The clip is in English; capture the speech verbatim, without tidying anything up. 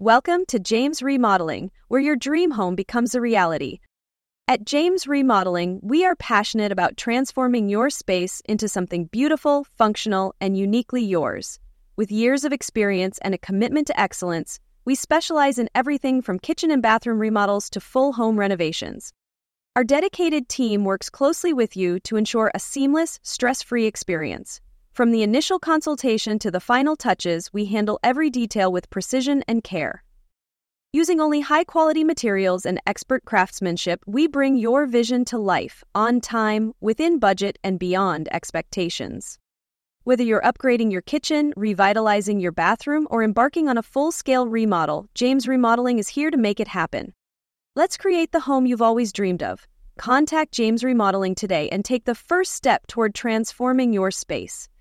Welcome to James Remodeling, where your dream home becomes a reality. At James Remodeling, we are passionate about transforming your space into something beautiful, functional, and uniquely yours. With years of experience and a commitment to excellence, we specialize in everything from kitchen and bathroom remodels to full home renovations. Our dedicated team works closely with you to ensure a seamless, stress-free experience. From the initial consultation to the final touches, we handle every detail with precision and care. Using only high-quality materials and expert craftsmanship, we bring your vision to life, on time, within budget, and beyond expectations. Whether you're upgrading your kitchen, revitalizing your bathroom, or embarking on a full-scale remodel, James Remodeling is here to make it happen. Let's create the home you've always dreamed of. Contact James Remodeling today and take the first step toward transforming your space.